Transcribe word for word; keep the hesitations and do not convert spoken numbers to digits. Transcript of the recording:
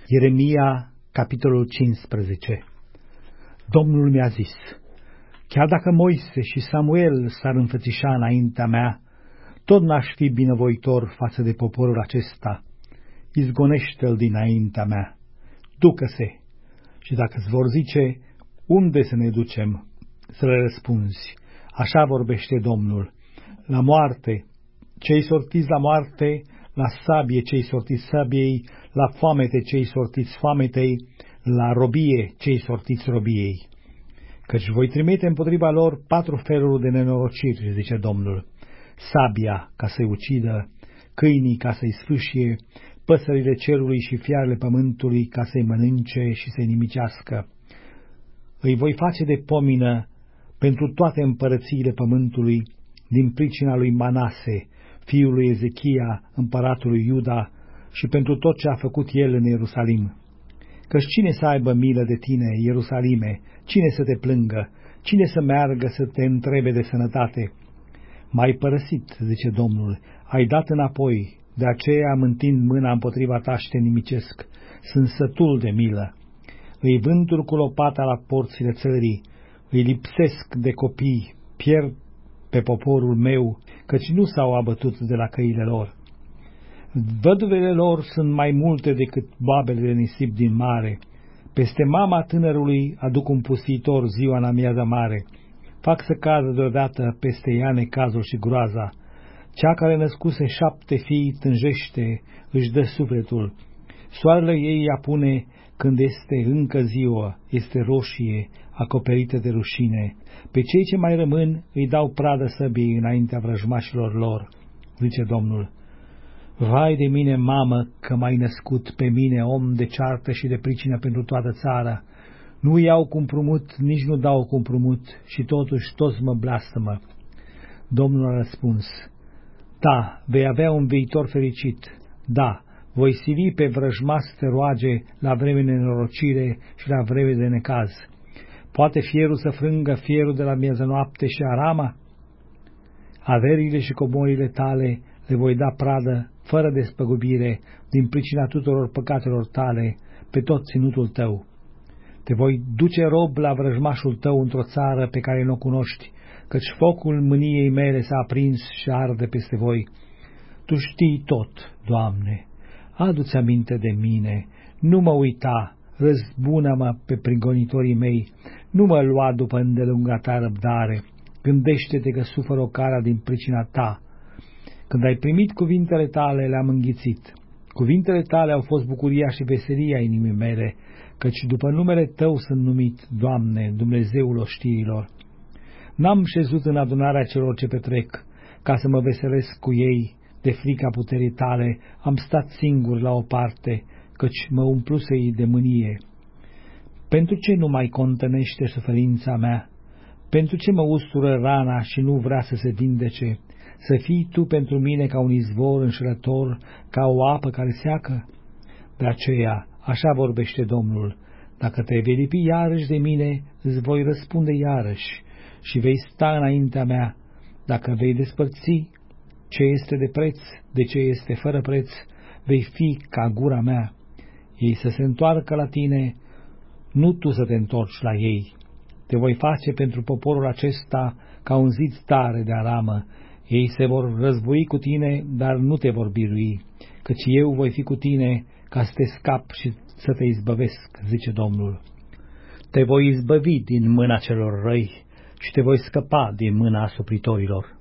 Ieremia, capitolul cincisprezece. Domnul mi-a zis: chiar dacă Moise și Samuel s-ar înfățișa înaintea mea, tot n-aș fi binevoitor față de poporul acesta. Izgonește-l dinaintea mea, ducă-se. Și dacă-ți vor zice, unde să ne ducem, să le răspunzi: așa vorbește Domnul: la moarte, cei sortiți la moarte, la sabie cei sortiți sabiei, la foamete cei sortiți foametei, la robie cei sortiți robiei. Căci voi trimite împotriva lor patru feluri de nenorociri, zice Domnul: sabia ca să-i ucidă, câinii ca să-i sfâșie, păsările cerului și fiarele pământului ca să-i mănânce și să-i nimicească. Îi voi face de pomină pentru toate împărățiile pământului, din pricina lui Manase, fiul lui Ezechia, împăratul lui Iuda, și pentru tot ce a făcut el în Ierusalim. Căci cine să aibă milă de tine, Ierusalime, cine să te plângă, cine să meargă să te întrebe de sănătate? M-ai părăsit, zice Domnul, ai dat înapoi, de aceea îmi întind mâna împotriva ta și te nimicesc, sunt sătul de milă. Îi vânturi cu lopata la porțile țării, îi lipsesc de copii, pierd pe poporul meu, căci nu s-au abătut de la căile lor. Văduvele lor sunt mai multe decât babele de nisip din mare. Peste mama tânărului aduc un pustitor ziua în amiază mare. Fac să cadă deodată peste ea necazul și groaza. Cea care născuse șapte fii tânjește, își dă sufletul. Soarele ei apune când este încă ziua, este roșie, acoperită de rușine. Pe cei ce mai rămân îi dau pradă săbii înaintea vrăjmașilor lor, zice Domnul. Vai de mine, mamă, că m-ai născut, pe mine, om de ceartă și de pricină pentru toată țara. Nu iau cu împrumut, nici nu dau cu împrumut, și totuși toți mă blastămă. Domnul a răspuns: da, vei avea un viitor fericit, da, voi sili pe vrăjmaș să te roage la vreme de nenorocire și la vreme de necaz. Poate fierul să frângă fierul de la mieză noapte și arama? Averile și comorile tale le voi da pradă, fără despăgubire, din pricina tuturor păcatelor tale, pe tot ținutul tău. Te voi duce rob la vrăjmașul tău într-o țară pe care nu o cunoști, căci focul mâniei mele s-a aprins și arde peste voi. Tu știi tot, Doamne, adu-ți aminte de mine, nu mă uita, răzbună-mă pe prigonitorii mei, nu mă lua după îndelunga ta răbdare, gândește-te că sufăr o cara din pricina ta. Când ai primit cuvintele tale, le-am înghițit. Cuvintele tale au fost bucuria și veselia inimii mele, căci după numele tău sunt numit, Doamne, Dumnezeul oștirilor. N-am șezut în adunarea celor ce petrec, ca să mă veselesc cu ei de frica puterii tale, am stat singur la o parte, căci mă umplusei de mânie. Pentru ce nu mai contănește suferința mea? Pentru ce mă ustură rana și nu vrea să se vindece? Să fii tu pentru mine ca un izvor înșelător, ca o apă care seacă? De aceea, așa vorbește Domnul: dacă te vei lipi iarăși de mine, îți voi răspunde iarăși și vei sta înaintea mea. Dacă vei despărți ce este de preț de ce este fără preț, vei fi ca gura mea. Ei să se întoarcă la tine, nu tu să te întorci la ei. Te voi face pentru poporul acesta ca un zid tare de aramă. Ei se vor război cu tine, dar nu te vor birui, căci eu voi fi cu tine ca să te scap și să te izbăvesc, zice Domnul. Te voi izbăvi din mâna celor răi și te voi scăpa din mâna asupritorilor.